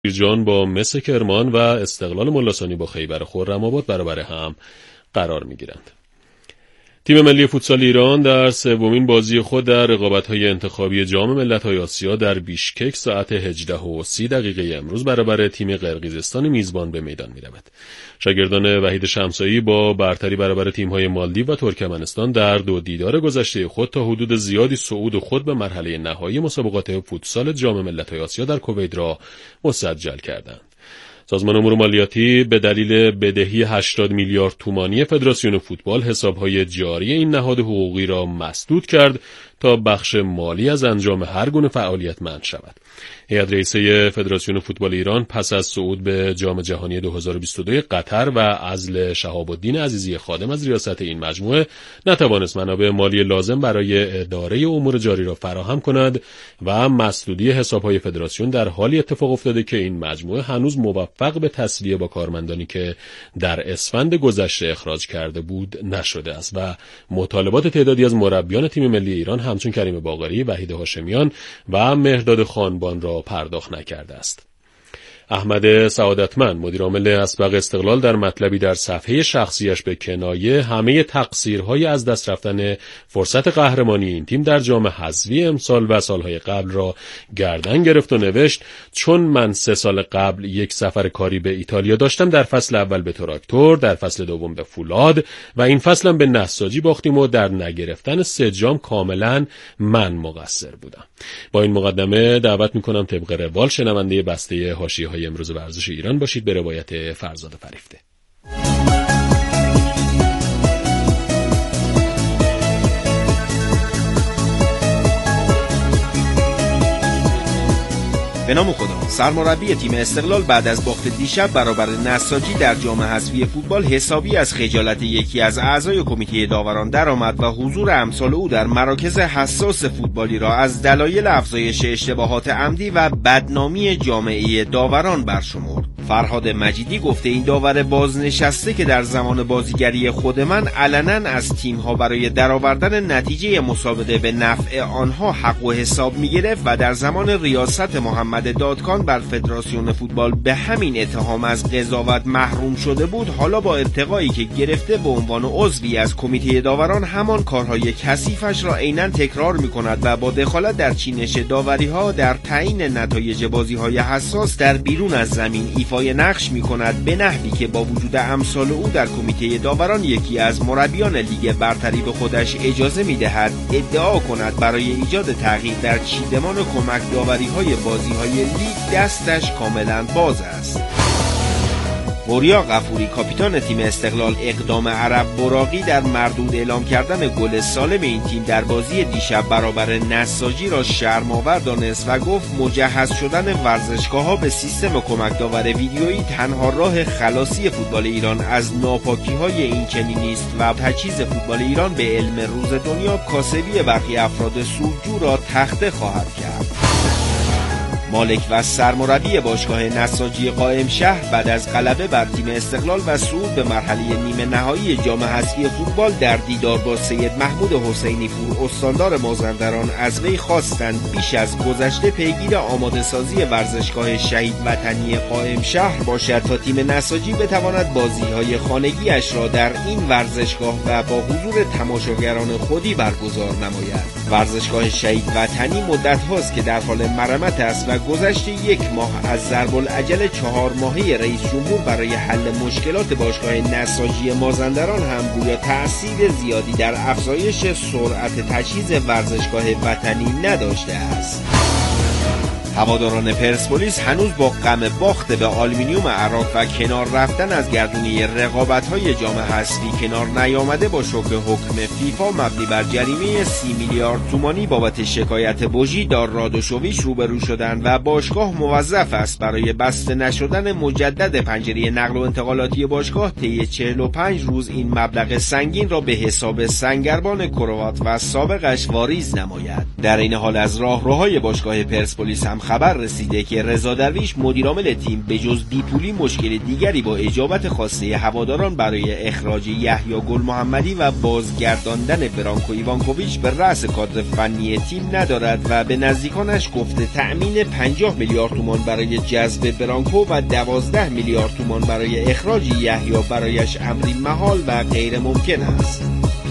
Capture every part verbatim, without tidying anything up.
جان با مس کرمان و استقلال ملاثانی با خیبر خرم‌آباد برابر هم قرار می‌گیرند. تیم ملی فوتسال ایران در سومین بازی خود در رقابت‌های انتخابی جام ملت‌های آسیا در بیشکک ساعت هجده و سی دقیقه امروز برابر تیم قرقیزستان میزبان به میدان می‌رود. شاگردان وحید شمسایی با برتری برابر تیم‌های مالدیو و ترکمنستان در دو دیدار گذشته خود تا حدود زیادی صعود خود به مرحله نهایی مسابقات فوتسال جام ملت‌های آسیا در کویت را مسجل کردند. سازمان امور مالیاتی به دلیل بدهی هشتاد میلیارد تومانی فدراسیون فوتبال حسابهای جاری این نهاد حقوقی را مسدود کرد تا بخش مالی از انجام هر گونه فعالیت منع شود. هیئت رئیسه فدراسیون فوتبال ایران پس از صعود به جام جهانی دو هزار و بیست و دو قطر و عزل شهاب الدین عزیزی خادم از ریاست این مجموعه نتوانست منابع مالی لازم برای اداره امور جاری را فراهم کند و مسدودی حسابهای فدراسیون در حالی اتفاق افتاده که این مجموعه هنوز موفق به تسویه با کارمندانی که در اسفند گذشته اخراج کرده بود نشده است و مطالبات تعدادی از مربیان تیم ملی ایران همچون کریم باقری، وحید هاشمیان و مهرداد خانبان را پرداخت نکرده است. احمد سعادتمند مدیر عامل اسبق استقلال در مطلبی در صفحه شخصیش به کنایه همه تقصیرهای از دست رفتن فرصت قهرمانی این تیم در جام حذفی امسال و سالهای قبل را گردن گرفت و نوشت: چون من سه سال قبل یک سفر کاری به ایتالیا داشتم، در فصل اول به تراکتور، در فصل دوم به فولاد و این فصلم به نساجی باختیم و در نگرفتن سه جام کاملا من مقصر بودم. با این مقدمه دعوت میکنم طبق روال شنونده بسته حاشیه‌های امروز ورزش ایران باشید به روایت فرزاد فریفته. به نام خدا. سرمربی تیم استقلال بعد از باخت دیشب برابر نساجی در جام حذفی فوتبال حسابی از خجالت یکی از اعضای کمیته داوران درآمد و حضور امثال او در مراکز حساس فوتبالی را از دلایل افزایش اشتباهات عمدی و بدنامی جامعه داوران برشمرد. فرهاد مجیدی گفته این داور بازنشسته که در زمان بازیگری خود من علنا از تیم‌ها برای درآوردن نتیجه مسابقه به نفع آنها حق و حساب می‌گرفت و در زمان ریاست محمد دادکان بر فدراسیون فوتبال به همین اتهام از قضاوت محروم شده بود، حالا با ارتقایی که گرفته به عنوان عضوی از کمیته داوران همان کارهای کثیفش را عیناً تکرار می‌کند و با دخالت در چینش داوری‌ها در تعیین نتایج بازی‌های حساس در بیرون از زمین ایفای نقش می‌کند، به نحوی که با وجود امثال او در کمیته داوران یکی از مربیان لیگ برتری به خودش اجازه می‌دهد ادعا کند برای ایجاد تغییر در چیدمان کمک داوری‌های بازی‌های لیگ دستش کاملا باز است. بوریا غفوری کاپیتان تیم استقلال اقدام عرب براقی در مردود اعلام کردن گل سالم این تیم در بازی دیشب برابر نساجی را شرم‌آور دانست و گفت مجهز شدن ورزشگاه‌ها به سیستم کمک داور ویدیویی تنها راه خلاصی فوتبال ایران از ناپاکی‌های این چنینی است و تجهیز فوتبال ایران به علم روز دنیا کاسبی برخی افراد سودجو را تخته خواهد کرد. مالک و سرمربی باشگاه نساجی قائم شهر بعد از غلبه بر تیم استقلال و صعود به مرحله نیمه نهایی جام حذفی فوتبال در دیدار با سید محمود حسینی پور استاندار مازندران از وی خواستند بیش از گذشته پیگیر آماده سازی ورزشگاه شهید وطنی قائم شهر باشد تا تیم نساجی بتواند بازی‌های خانگی‌اش را در این ورزشگاه و با حضور تماشاگران خودی برگزار نماید. ورزشگاه شهید وطنی مدت هاست که در حال مرمت است و گذشته یک ماه از ضرب العجل چهار ماهه رئیس جمهور برای حل مشکلات باشگاه نساجی مازندران هم گویا تأثیر زیادی در افزایش سرعت تجهیز ورزشگاه وطنی نداشته است. هواداران پرسپولیس هنوز با غم باخت به آلومینیوم عراق و کنار رفتن از گردونی رقابت‌های جام حذفی کنار نیامده با شوک حکم فیفا مبنی بر جریمه سی میلیارد تومانی بابت شکایت بوژی در رادوشوویچ روبرو شدند و باشگاه موظف است برای بسته نشدن مجدد پنجره نقل و انتقالاتی باشگاه طی چهل و پنج روز این مبلغ سنگین را به حساب سنگربان کروات و سابقش واریز نماید. در این حال از راهروهای باشگاه پرسپولیس هم خبر رسیده که رضا درویش مدیرعامل تیم به جز بیپولی مشکل دیگری با اجابت خواسته هواداران برای اخراج یحیی گل محمدی و بازگرداندن برانکو ایوانکوویچ به رأس کادر فنی تیم ندارد و به نزدیکانش گفته تأمین پنجاه میلیارد تومان برای جذب برانکو و دوازده میلیارد تومان برای اخراج یحیی برایش امری محال و غیر ممکن است.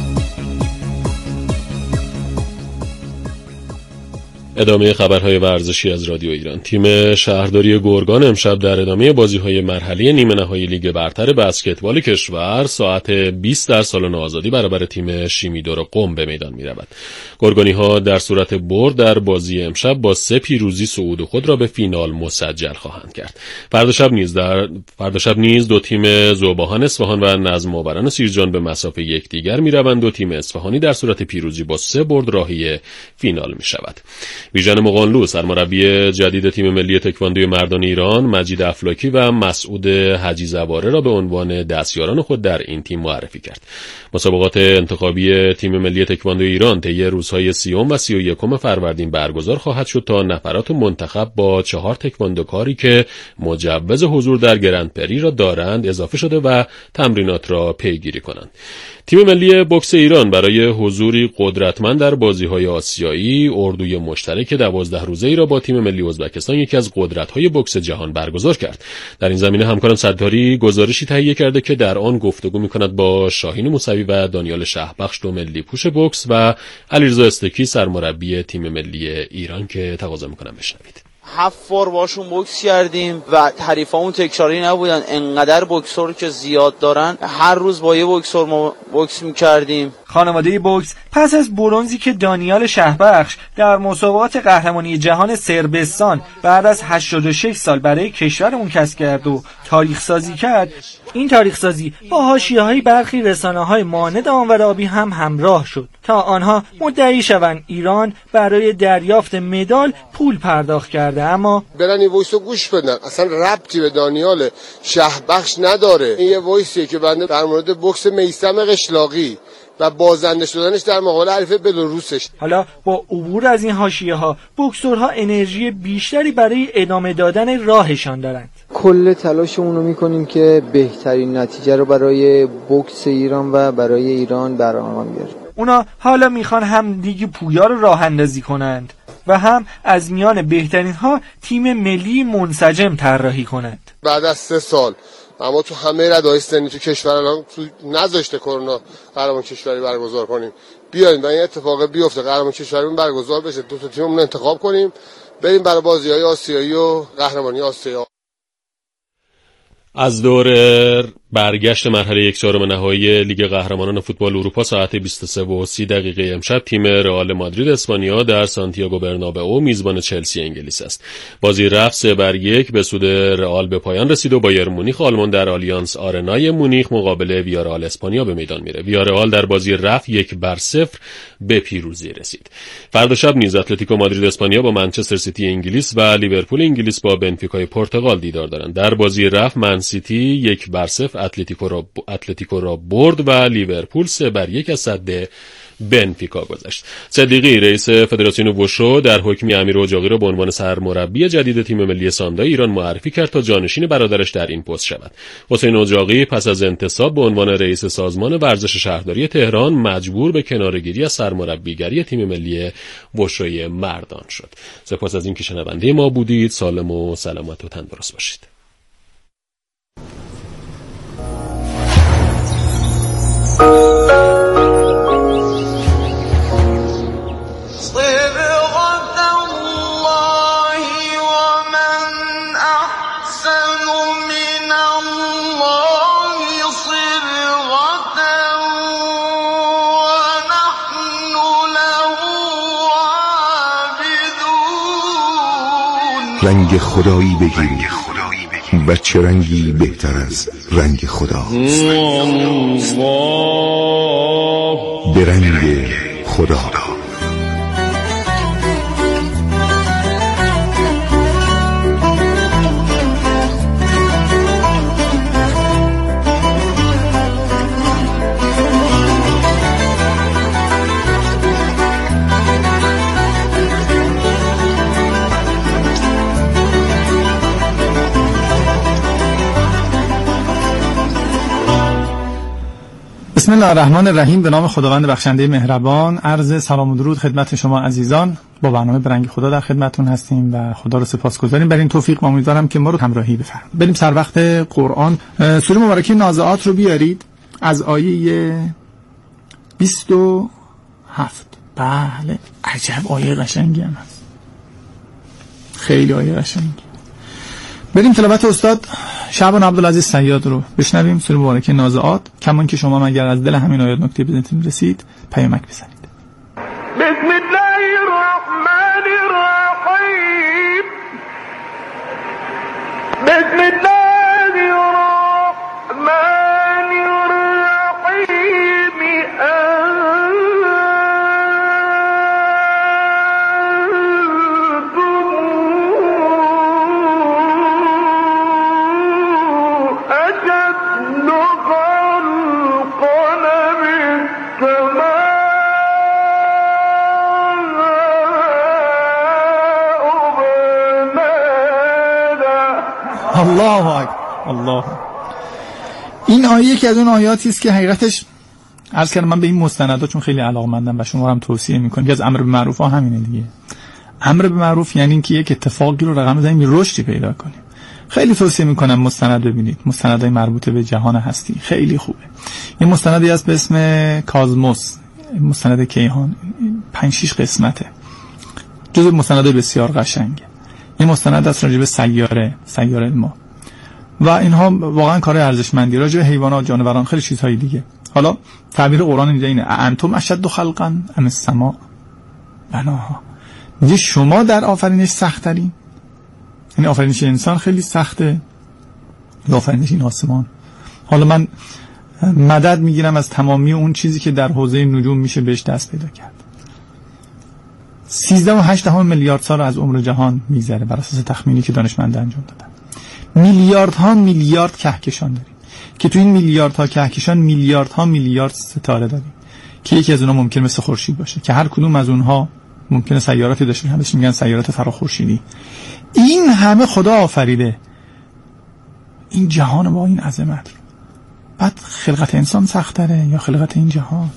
ادامه خبرهای ورزشی از رادیو ایران. تیم شهرداری گرگان امشب در ادامه بازی‌های مرحله نیمه نهایی لیگ برتر بسکتبال کشور ساعت بیست در سالن آزادی برابر تیم شیمیدور قم به میدان می‌رود. گرگانی‌ها در صورت برد در بازی امشب با سه پیروزی صعود خود را به فینال مسجل خواهند کرد. فردا شب نیز در فردا شب نیز دو تیم ذوباهن اصفهان و نظم آوران سیرجان به مسافه یکدیگر می‌روند. دو تیم اصفهانی در صورت پیروزی با سه برد راهی فینال می‌شود. ویژن مقانلو سرمربی جدید تیم ملی تکواندوی مردان ایران مجید افلاکی و مسعود حجی زواره را به عنوان دستیاران خود در این تیم معرفی کرد. مسابقات انتخابی تیم ملی تکواندوی ایران طی روزهای سیوم و سی و یکم فروردین برگزار خواهد شد تا نفرات منتخب با چهار تکواندوکاری که مجوز حضور در گرند پری را دارند اضافه شده و تمرینات را پیگیری کنند. تیم ملی بوکس ایران برای حضوری قدرتمند در بازی‌های آسیایی اردوی مشترک دوازده روزه‌ای را با تیم ملی ازبکستان یکی از قدرت‌های بوکس جهان برگزار کرد. در این زمینه همکارم ستاری گزارشی تهیه کرده که در آن گفتگو می‌کند با شاهین موسوی و دانیال شهبخش دو ملی پوش بوکس و علیرضا استکی سرمربی تیم ملی ایران که تقاضا می‌کنم بشنوید. هفت بار باشون بوکس کردیم و حریفامون تکراری نبودن، انقدر بوکسور که زیاد دارن هر روز با یه بوکسور ما بوکس میکردیم. خانواده بوکس پس از برنزی که دانیال شهبخش در مسابقات قهرمانی جهان صربستان بعد از هشتاد و شش سال برای کشورمون کسب کرد و تاریخ سازی کرد، این تاریخ سازی با حاشیه‌های برخی رسانه‌های مانند آنور آبی هم همراه شد تا آنها مدعی شوند ایران برای دریافت مدال پول پرداخت کرده. اما برن این وایسو گوش بدن، اصلا ربطی به دانیال شهبخش نداره. این یه وایسیه که بنده در مورد بوکس میثم قشلاقی و بازنده شدنش در مقابل حریف بلاروسش. حالا با عبور از این حاشیه‌ها بوکسورها انرژی بیشتری برای ادامه دادن راهشان دارند. کل تلاشمون رو میکنیم که بهترین نتیجه رو برای بوکس ایران و برای ایران برآورد بیاریم. اونا حالا میخوان هم لیگ پویا رو راه اندازی کنند و هم از میان بهترین ها تیم ملی منسجم طراحی کنند. بعد از سه سال اما تو همه رده‌های سنی تو کشور الان تو نذاشته کرونا قهرمان کشوری برگزار کنیم، بیاین و این اتفاق بیفته، قهرمان کشوری برگزار بشه، دو تا تیممون انتخاب کنیم بریم برای بازی‌های آسیایی و قهرمانی آسیا. از دور برگشت مرحله یک چهارم نهایی لیگ قهرمانان فوتبال اروپا ساعت بیست و سه و سی دقیقه امشب تیم رئال مادرید اسپانیا در سانتیاگو برنابئو میزبان چلسی انگلیس است. بازی رفت سه بر یک به سود رئال به پایان رسید و بایر مونیخ آلمان در آلیانس آرنای مونیخ مقابل ویارئال اسپانیا به میدان میره. ویارئال در بازی رفت یک بر صفر به پیروزی رسید. فردا شب نیز اتلتیکو مادرید اسپانیا با منچستر سیتی انگلیس و لیورپول انگلیس با بنفیکای پرتغال دیدار دارند. در بازی رفت من سیتی یک بر صفر اتلتیکو را اتلتیکو را برد و لیورپول سه بر یک از صد بنفیکا گذشت. صدیقی رئیس فدراسیون وشو در حکم امیر اجاقی را به عنوان سرمربی جدید تیم ملی ساندای ایران معرفی کرد تا جانشین برادرش در این پست شود. حسین اجاقی پس از انتصاب به عنوان رئیس سازمان ورزش شهرداری تهران مجبور به کناره‌گیری از سرمربیگری تیم ملی وشوی مردان شد. سپاس از اینکه شنونده ما بودید. سالم و سلامت و تندرست باشید. رنگ خدایی بگیر و چه رنگی بهتر از رنگ خدا؟ به رنگ خدا. بسم الله الرحمن الرحیم. به نام خداوند بخشنده مهربان. عرض سلام و درود خدمت شما عزیزان. با برنامه برنگ خدا در خدمتتون هستیم و خدا رو سپاسگزاریم برای این توفیق و امیدوارم که ما رو همراهی بفرمایید. بریم سر وقت قرآن. سوره مبارکه نازعات رو بیارید از آیه بیست و هفت. بله، عجب آیه قشنگی هم هست، خیلی آیه قشنگی. بریم تلاوت استاد شعبان عبدالعزیز صیاد رو بشنویم. سوره مبارکه نازعات. کمان که شما مگر از دل همین آیات نکته بزنید رسید پیامک بزنید. بسم الله الرحمن الرحیم. بسم الله الرحمن الرحیم. الله اکبر. الله. این آیه یکی از اون آیاتی است که حقیقتش عرض کردم من به این مستندا چون خیلی علاقه‌مندم و شما هم توصیه می‌کنم که از امر به معروف ها همینه دیگه. امر به معروف یعنی اینکه یک اتفاقی رو رقم بزنیم، رشدی پیدا کنیم. خیلی توصیه می‌کنم مستند ببینید، مستندای مربوط به جهان هستی خیلی خوبه. یه مستندی هست به اسم کازموس، مستند کیهان، پنج شش قسمته، جزو مستندای بسیار قشنگه. این مستند از راجع به سیاره سیاره ما و اینها واقعا کار ارزشمندی، راجع به حیوانات، جانوران، خیلی چیزهای دیگه. حالا تعبیر قرآن اینجا اینه انتم اشد خلقا ام السماء بناها. میگه شما در آفرینش سخت ترین، یعنی آفرینش انسان خیلی سخته، آفرینش این آسمان. حالا من مدد میگیرم از تمامی اون چیزی که در حوزه نجوم میشه بهش دست پیدا کرد. سیزده و هشت دهم میلیارد سال از عمر جهان میگذره بر اساس تخمینی که دانشمندان انجام دادن. میلیاردها میلیارد کهکشان داریم که تو این میلیاردها کهکشان میلیاردها میلیارد ستاره داریم که یکی از اونها ممکن مثل خورشید باشه که هر کدوم از اونها ممکنه سیاراتی داشته باشه، همش میگن سیارات فراخورشیدی. این همه خدا آفریده این جهان با این عظمت رو. بعد خلقت انسان سخت‌تره یا خلقت این جهان؟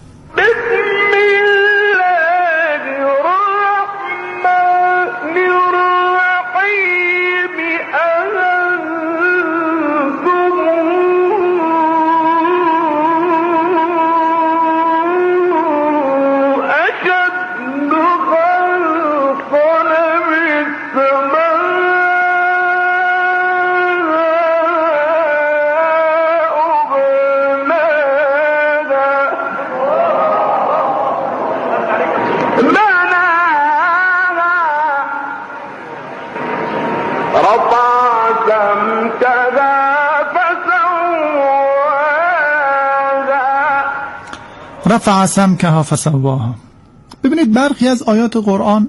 رفع سمکها فسواها. ببینید برخی از آیات قرآن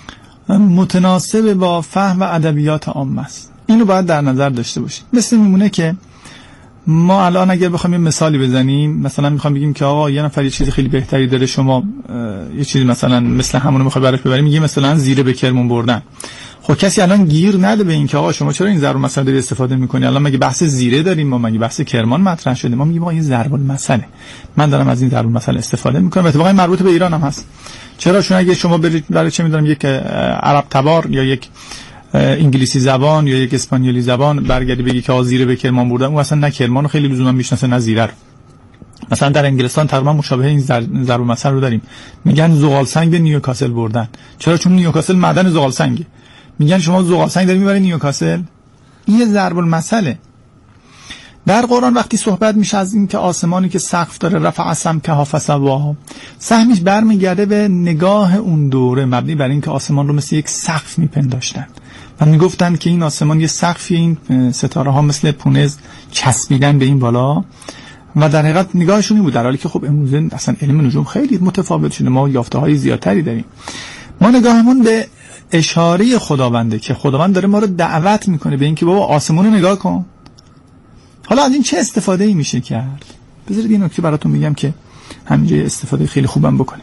متناسب با فهم و ادبیات عامه است، اینو باید در نظر داشته باشید. مثل میمونه که ما الان اگر بخوایم یه مثالی بزنیم، مثلا میخوام بگیم که آقا یه نفر یه چیز خیلی بهتری داره، شما یه چیزی مثلا مثل همونو میخوای براش ببریم، میگه مثلا زیره به کرمون بردن. خب کسی الان گیر نده به این که آقا شما چرا این ضرب المثل داری استفاده میکنی؟ الان مگه بحث زیره داریم ما؟ مگه بحث کرمان مطرح شده؟ ما میگیم آقا این ضرب المثله، من دارم از این ضرب المثل استفاده میکنم. اتفاقا مربوط به ایران هم هست. چرا؟ چون اگه شما برید برای چه میدونم یک عرب تبار یا یک انگلیسی زبان یا یک اسپانیولی زبان برگردی بگی که زیره به کرمان بردن، اون اصلا نه کرمانو خیلی لزوما میشناسه نه زیره رو. مثلا در انگلستان تقریبا مشابه این ضرب المثل رو داریم، میگن زغال سنگ به نیوکاسل بردن. چرا؟ چون نیوکاسل معدن زغال سنگه. میگن شما زغال سنگ داری میبری نیوکاسل. این ضرب المثله. در قرآن وقتی صحبت میشه از این که آسمانی که سقف داره، رفع سمکها فسواها، سهمش برمیگرده به نگاه اون دوره مبنی بر این که آسمان رو مثل یک سقف میپنداشتن و میگفتن که این آسمان یه سقفی، این ستاره ها مثل پونز چسبیدن به این بالا و در حقیقت نگاهشون این بود، در حالی که خب امروز اصلا علم نجوم خیلی متفاوت شده، ما یافته های زیادتری داریم. ما نگاهمون به اشاره خداونده که خداوند داره ما رو دعوت میکنه به این که بابا آسمون رو نگاه کن. حالا از این چه استفاده ای میشه کرد؟ بذارید این نکته براتون میگم که همینجا استفاده خیلی خوبم بکنیم.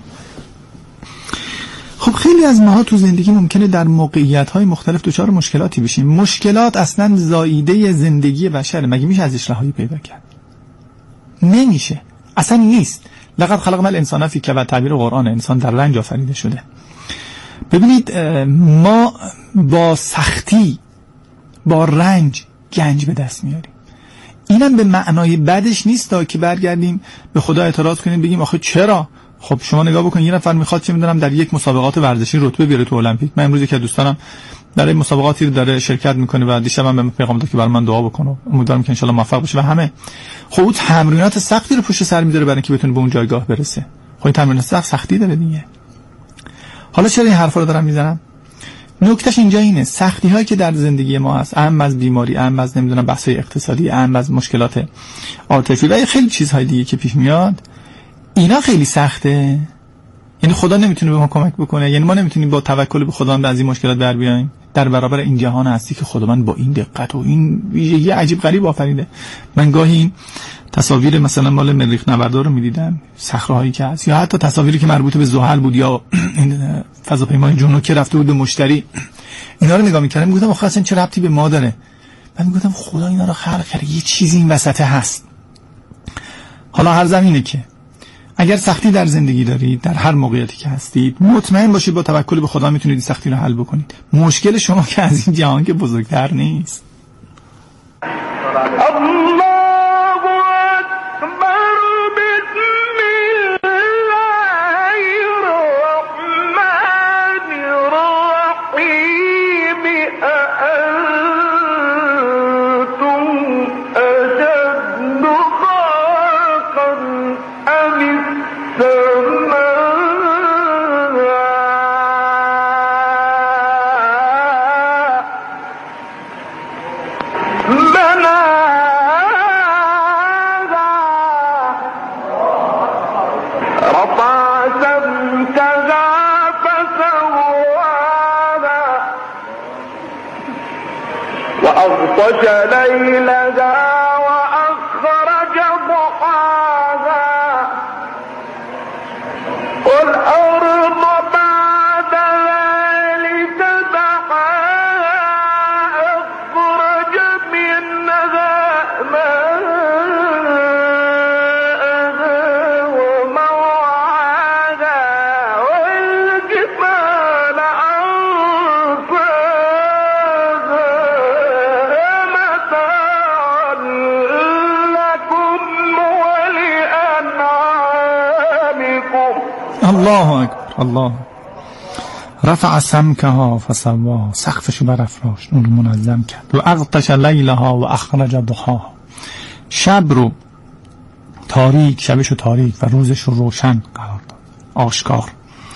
خب خیلی از ماها تو زندگی ممکنه در موقعیت‌های مختلف دچار مشکلاتی بشیم. مشکلات اصلا زاییده زندگی بشره، مگه میشه ازش رهایی پیدا کرد؟ نمیشه. اصلا نیست. لقد خلقنا الانسان فی کبد، تعبیر قرآن، انسان در رنج آفریده شده. ببینید ما با سختی با رنج گنج به دست میاریم. اینم به معنای بدش نیست تا که برگردیم به خدا اعتراض کنیم بگیم آخه چرا؟ خب شما نگاه بکنید یه نفر میخواد چه میدونم در یک مسابقات ورزشی رتبه بیاره تو المپیک. من امروز که دوستانم در این مسابقاتی رو داره شرکت میکنه و دیشبم به پیغام داد که برای من دعا بکنه، امیدوارم که ان شاء الله موفق بشه و همه. خب اون تمرینات سختی رو پشت سر میذاره برای اینکه بتونه به اون جایگاه برسه. خب این تمرینات سخت سختی داره دیگه. حالا چرا این حرفا رو دارم میزنم؟ نکتهش اینجا اینه، سختی هایی که در زندگی ما هست، اهم از بیماری، اهم از نمیدونم بحث‌های اقتصادی، اهم از مشکلات عاطفی و خیلی چیزهای دیگه که پیش میاد، اینا خیلی سخته. یعنی خدا نمیتونه به ما کمک بکنه، یعنی ما نمیتونیم با توکل به خدا از این مشکلات بر بیاییم در برابر این جهان هستی که خدا من با این دقت و این ویژگی عجیب غریب آفریده. من گاهی این تصاویر مثلا مال مریخ نوردا رو میدیدم، صخره‌هایی که هست، یا حتی تصاویری که مربوط به زحل بود یا این فضاپیمای جنو که رفته بود به مشتری، اینا رو نگاه می‌کردم میگفتم آخه اصلا چه ربطی به ما داره؟ من میگفتم خدا اینا رو خلق کرده، یه چیزی این وسط هست. حالا هر زمینه که اگر سختی در زندگی دارید، در هر موقعیتی که هستید، مطمئن باشید با توکل به خدا میتونید این سختی رو حل بکنید. مشکل شما که از این جهان که بزرگتر نیست. وأغطش ليلها وأخرج ضحاها والأرض بعد ذلك دحاها أخرج منها ماءها ومرعاها والجبال الله اکبر. الله رفع سمکها فسواها، سقفشو برافراشت، اون رو منظم کرد. و اغطش لیلها و اخرج ضحاها، شب رو تاریک، شبشو تاریک و روزش رو روشن قرار داد، آشکار.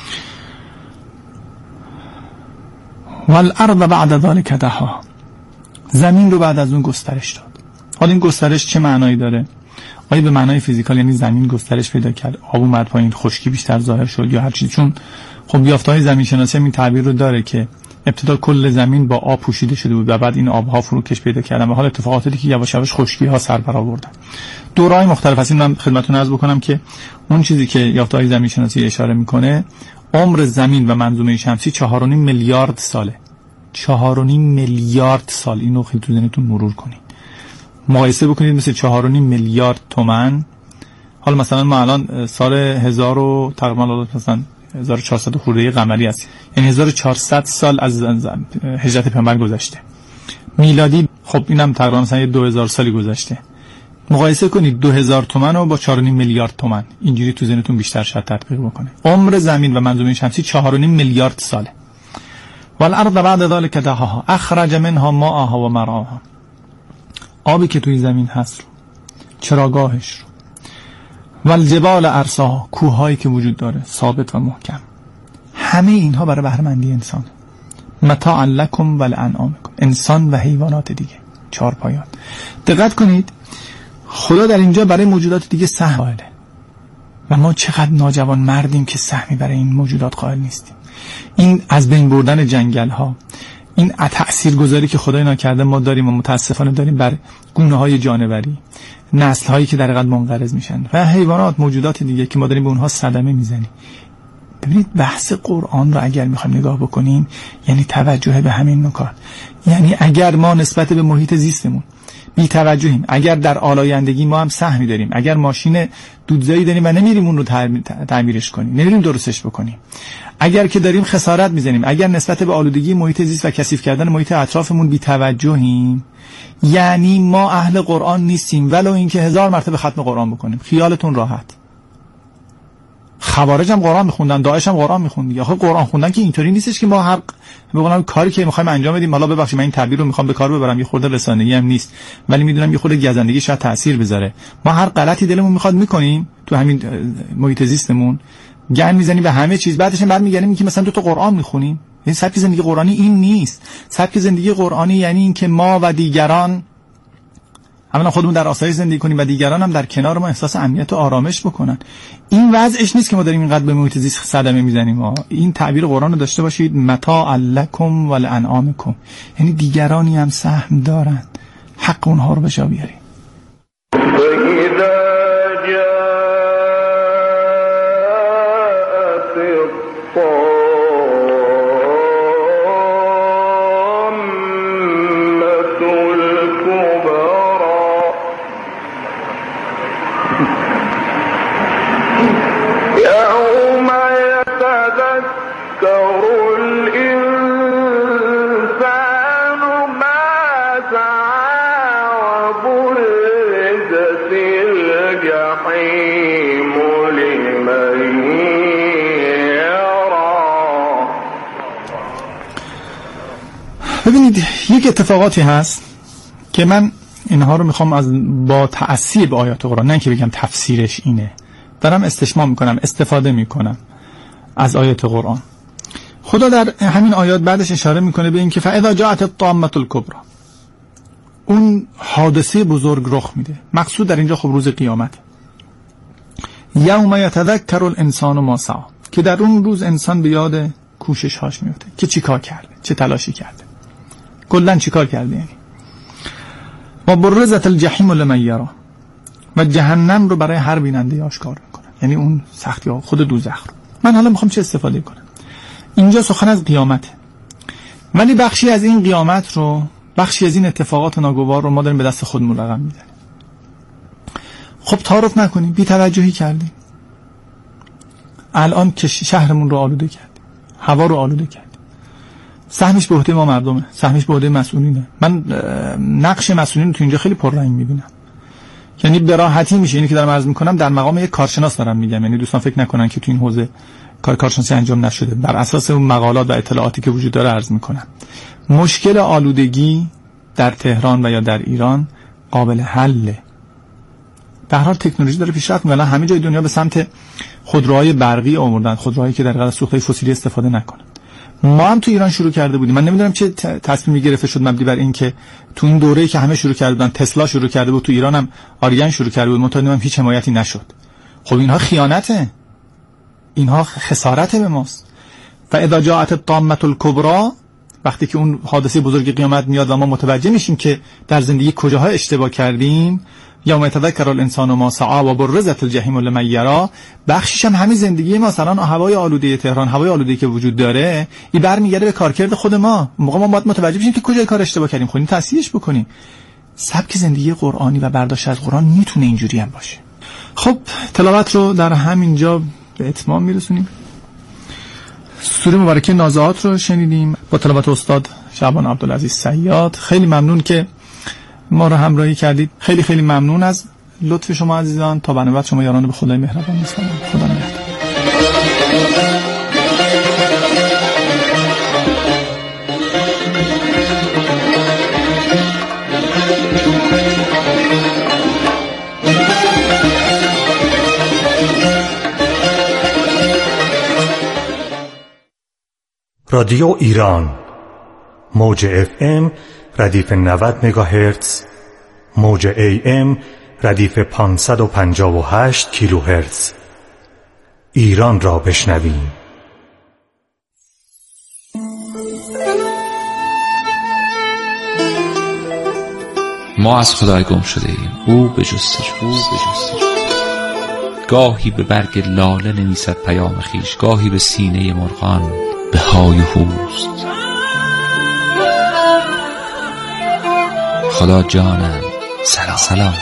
والارض بعد ذلك دحاها، زمین رو بعد از اون گسترش داد. حالا این گسترش چه معنایی داره؟ آیا به معنای فیزیکال یعنی زمین گسترش پیدا کرد، آب اومد پایین، خشکی بیشتر ظاهر شد، یا هر چیز؟ چون خب یافته‌های زمین شناسی این تعبیر رو داره که ابتدا کل زمین با آب پوشیده شده بود و بعد این آبها فروکش پیدا کردن و حال اتفاقاتی که یواش یواش خشکی‌ها سر برآوردن. دوره‌های مختلف از این من خدمتتون عرض بکنم که اون چیزی که یافته‌های زمین شناسی اشاره میکنه، عمر زمین و منظومه شمسی چهار و نیم میلیارد ساله. چهار و نیم میلیارد سال. اینو خیلی تو ذهنتون مرور کنید. مقایسه بکنید مثل چهار و نیم میلیارد تومان. حالا مثلا ما الان سال هزار و تقریبا مثلا هزار و چهارصد خورده قمری است، یعنی هزار و چهارصد سال از هجرت پیامبر گذشته. میلادی خب اینم تقریبا مثلا دو هزار سالی گذشته. مقایسه کنید دو هزار تومان رو با چهار و نیم میلیارد تومان، اینجوری تو ذهنتون بیشتر شاید تطبیق بکنه. عمر زمین و منظومه شمسی چهار و نیم میلیارد ساله. والارض بعد ذلك دحاها اخرج منها ماءها و مرعاها، آبی که توی زمین هست رو، چراگاهش رو، والجبال ارساها، کوههایی که وجود داره ثابت و محکم، همه اینها برای بهره‌مندی انسان، متاع لکم ولانعامکم، انسان و حیوانات دیگه، چهار پایان. دقت کنید خدا در اینجا برای موجودات دیگه سهم قائله و ما چقدر ناجوان مردیم که سهمی برای این موجودات قائل نیستیم. این از بین بردن جنگل ها، این تأثیرگذاری که خدا اینا کرده ما داریم و متاسفانه داریم بر گونه های جانوری، نسل هایی که در حقیقت منقرض میشن و حیوانات، موجودات دیگه که ما داریم به اونها صدمه میزنیم. ببینید بحث قرآن رو اگر میخوایم نگاه بکنیم یعنی توجه به همین نکات. یعنی اگر ما نسبت به محیط زیستمون بی توجهیم. اگر در آلایندگی ما هم سهمی داریم، اگر ماشین دودزایی داریم و نمیریم اون رو تعمیرش کنیم، نمیریم درستش بکنیم، اگر که داریم خسارت میزنیم، اگر نسبت به آلودگی محیط زیست و کثیف کردن محیط اطرافمون بی توجهیم، یعنی ما اهل قرآن نیستیم، ولو اینکه هزار مرتبه ختم قرآن بکنیم. خیالتون راحت. خوارج هم قرآن میخوندن، داعش هم قرآن میخوند. آخه قرآن خوندن که اینطوری نیستش که ما هر بگم کاری که میخوایم انجام بدیم، حالا ببخشید من این تعبیر رو میخوام به کار ببرم، یه خورده رسانه‌ای هم نیست، ولی میدونم یه خورده گزندگی شاید تاثیر بذاره. ما هر غلطی دلمون میخواد میکنیم تو همین محیط زیستمون، گند میزنیم به همه چیز، بعدش بعد میگیم که مثلا دو تا قرآن میخونیم. این سبک زندگی قرآنی این نیست. سبک زندگی قرآنی یعنی این که ما و دیگران همون خودمون در آسایش زندگی کنیم و دیگران هم در کنار ما احساس امنیت و آرامش بکنن. این وضعش نیست که ما داریم اینقدر به محیط زیست صدمه میزنیم. ما این تعبیر قرآن رو داشته باشید، متاع لکم و لانعامکم، یعنی دیگرانی هم سهم دارن، حق اونها رو به جا بیاریم. ببینید یک اتفاقاتی هست که من اینها رو میخوام از با تأثیر به آیات قرآن، نه که بگم تفسیرش اینه، دارم استشمام میکنم، استفاده میکنم از آیات قرآن. خدا در همین آیات بعدش اشاره میکنه به این که فاذا جاءت الطامة الكبرى، اون حادثه بزرگ رخ میده. مقصود در اینجا خب روز قیامت، یوم یتذکر الانسان ما سعی، که در اون روز انسان به یاد کوشش هاش میفته که چیکار کرده، چه تلاشی کرده، کلا چیکار کرده. یعنی و برزت الجحیم لمن یرا، و جهنم رو برای هر بیننده آشکار میکنه، یعنی اون سختی ها، خود دوزخ رو. من حالا میخوام چه استفاده کنم. اینجا سخن از قیامت، ولی بخشی از این قیامت رو، بخشی از این اتفاقات ناگوار رو ما داریم به دست خودمون رقم میزنیم. خب تعارف نکنیم، بی توجهی کردیم، الان که شهرمون رو آلوده کردیم، هوا رو آلوده کردیم، سهمش به عهده ما مردمه، سهمش به عهده مسئولینه. من نقش مسئولین تو اینجا خیلی پررنگ میبینم، یعنی به راحتی میشه اینی که دارم عرض میکنم در مقام یک کارشناس دارم میگم، یعنی دوستان فکر نکنن که تو این حوزه کار کارشناسی انجام نشده، بر اساس اون مقالات و اطلاعاتی که وجود داره عرض میکنم. مشکل آلودگی در تهران و یا در ایران قابل حله. به هر حال تکنولوژی داره پیشرفت میکنه، همه جای دنیا به سمت خودروهای برقی آوردن، خودروهایی که در واقع سوختهای فسیلی استفاده نکنن. ما هم تو ایران شروع کرده بودیم. من نمیدونم چه تصمیمی گرفته شد مبنی بر این که تو این دوره‌ای که همه شروع کرده بودن، تسلا شروع کرده بود، تو ایران هم آریان شروع کرده بود، متأسفانه هیچ حمایتی نشد. خب اینها خیانته، اینها خسارته به ماست. و اذا جاءت الطامة الكبرى، وقتی که اون حادثه بزرگ قیامت میاد و ما متوجه میشیم که در زندگی کجاها اشتباه کردیم، یوم یتذکر الانسان ما سعی و برزت الجحیم لمن یرا، بخشش هم همین زندگی ما، مثلا هوای آلوده تهران، هوای آلوده که وجود داره، این برمیگرده به کارکرد خود ما. موقع ما باید متوجه بشیم که کجای کار اشتباه کردیم، خودمون تصحیحش بکنیم. سبک زندگی قرآنی و برداشت از قرآن میتونه اینجوری هم باشه. خب تلاوت رو در همینجا به اتمام میرسونیم. سوره مبارکه نازعات رو شنیدیم با تلاوت استاد شعبان عبدالعزیز صیاد. خیلی ممنون که ما رو همراهی کردید. خیلی خیلی ممنون از لطف شما عزیزان. تا برنامه بعد شما یاران به خدای مهربان میسپارم. خدا نگهدار. رادیو ایران موج اف ام ردیف نود مگاهرتز، موج ای ام ردیف پانصد و پنجاه و هشت کیلوهرتز. ایران را بشنویم. ما از خدای گم شده ایم، او به جستجو. گاهی به برگ لاله نویسد پیام خیش، گاهی به سینه مرغان به های و هوست. خدا جانم سلام سلام.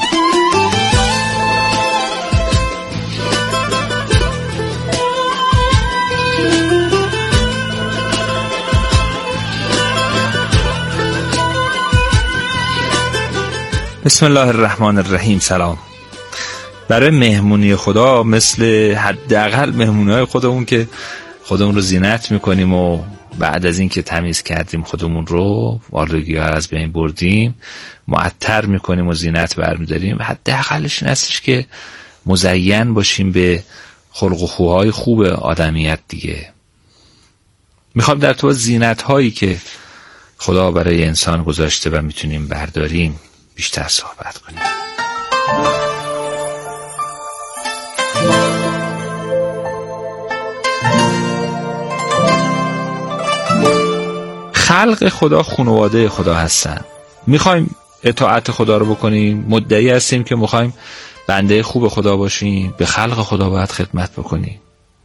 بسم الله الرحمن الرحیم. سلام. برای مهمونی خدا مثل حداقل مهمونی‌های خودمون که خودمون رو زینت میکنیم و بعد از این که تمیز کردیم خودمون رو، آلودگی‌ها از بین بردیم، معطر میکنیم و زینت برمیداریم، حداقلش این هستش که مزین باشیم به خلق و خوهای خوب آدمیت دیگه. میخوام در تو زینت هایی که خدا برای انسان گذاشته و میتونیم برداریم بیشتر صحبت کنیم. خلق خدا خانواده خدا هستن. میخوایم اطاعت خدا رو بکنیم، مدعی هستیم که میخوایم بنده خوب خدا باشیم، به خلق خدا باید خدمت بکنیم.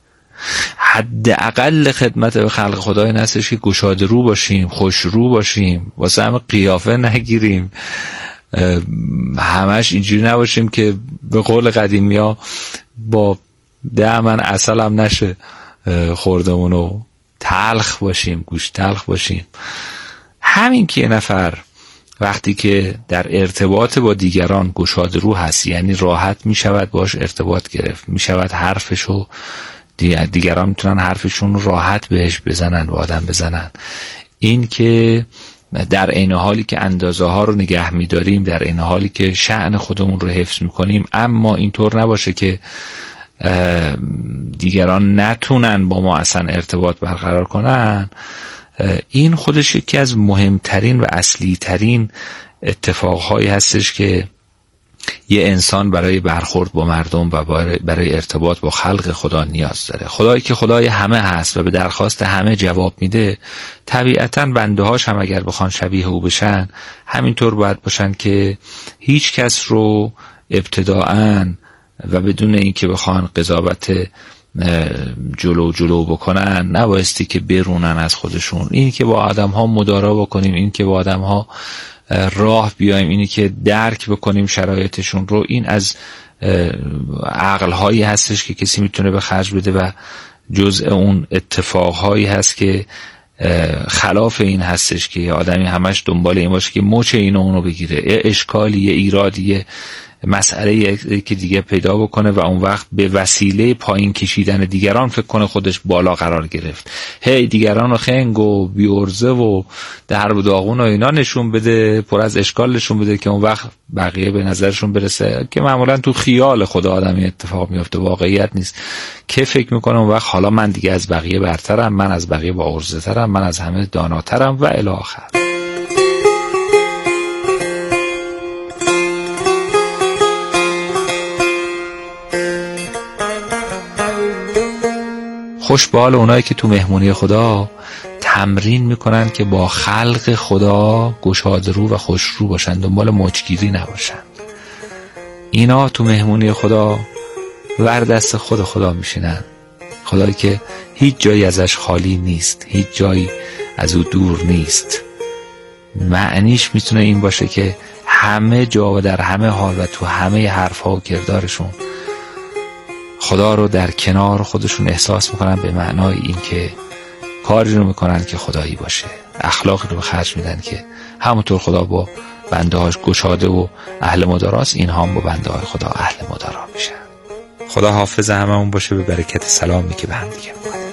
حداقل خدمت به خلق خدا این هستش که گشاده رو باشیم، خوش رو باشیم، واسه همه قیافه نگیریم، همش اینجوری نباشیم که به قول قدیمی ها با ده من عسل هم نشه خوردمونو، تلخ باشیم، گوش تلخ باشیم. همین که یه نفر وقتی که در ارتباط با دیگران گشاده رو هست، یعنی راحت می شود باش ارتباط گرفت، می شود حرفشو دیگران میتونن حرفشون راحت بهش بزنن و آدم بزنن. این که در عین حالی که اندازه ها رو نگه می‌داریم، در عین حالی که شأن خودمون رو حفظ می‌کنیم، اما اینطور نباشه که دیگران نتونن با ما اصلا ارتباط برقرار کنن. این خودش یکی از مهمترین و اصلی ترین اتفاقهایی هستش که یه انسان برای برخورد با مردم و برای ارتباط با خلق خدا نیاز داره. خدایی که خدای همه هست و به درخواست همه جواب میده، طبیعتاً بنده هاش هم اگر بخوان شبیه او بشن همینطور باید باشن که هیچ کس رو ابتداءً و بدون اینکه بخوان قضاوت جلو جلو بکنن نبایستی که برونن از خودشون. این که با آدم ها مدارا بکنیم، این که با آدم ها راه بیایم، اینی که درک بکنیم شرایطشون رو، این از عقل هایی هستش که کسی میتونه به خرج بده و جزء اون اتفاق هایی هست که خلاف این هستش که آدمی همش دنبال این باشه که مچ اینو اونو بگیره، یه اشکالی، یه ایرادی، یه مسئله که دیگه پیدا بکنه و اون وقت به وسیله پایین کشیدن دیگران فکر کنه خودش بالا قرار گرفت، هی دیگران رو خنگ و بیورزه و درب و داغون و اینا نشون بده، پر از اشکال نشون بده که اون وقت بقیه به نظرشون برسه، که معمولا تو خیال خدا آدمی اتفاق میفته، واقعیت نیست. که فکر میکنه اون وقت حالا من دیگه از بقیه برترم، من از بقیه با ارزه ترم، من از همه داناترم و الی آخر. خوش به حال اونایی که تو مهمونی خدا تمرین میکنن که با خلق خدا گشاده رو و خوش رو باشن، دنبال مچگیری نباشن. اینا تو مهمونی خدا ور دست خود خدا میشینن، خدایی که هیچ جایی ازش خالی نیست، هیچ جایی از او دور نیست. معنیش میتونه این باشه که همه جا و در همه حال و تو همه حرفها و کردارشون خدا رو در کنار خودشون احساس میکنن، به معنای این که کاری رو میکنن که خدایی باشه، اخلاقی رو به خرج میدن که همونطور خدا با بنده هاش گشاده و اهل مداراست، این هم با بنده های خدا اهل مدارا میشن. خدا حافظ هممون باشه، به برکت سلامی که به هم دیگه میکنه.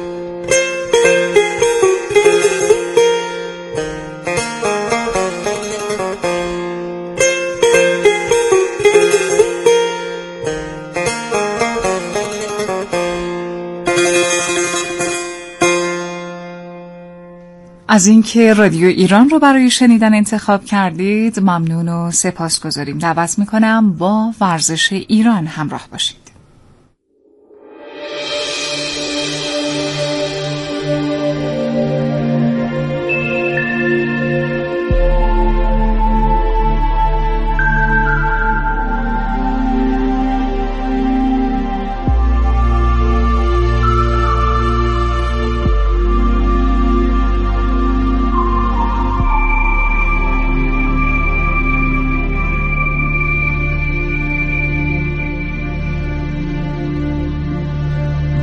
از اینکه رادیو ایران رو برای شنیدن انتخاب کردید ممنون و سپاسگزاریم. دعوت میکنم با ورزش ایران همراه باشید.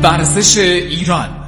ورزش ایران.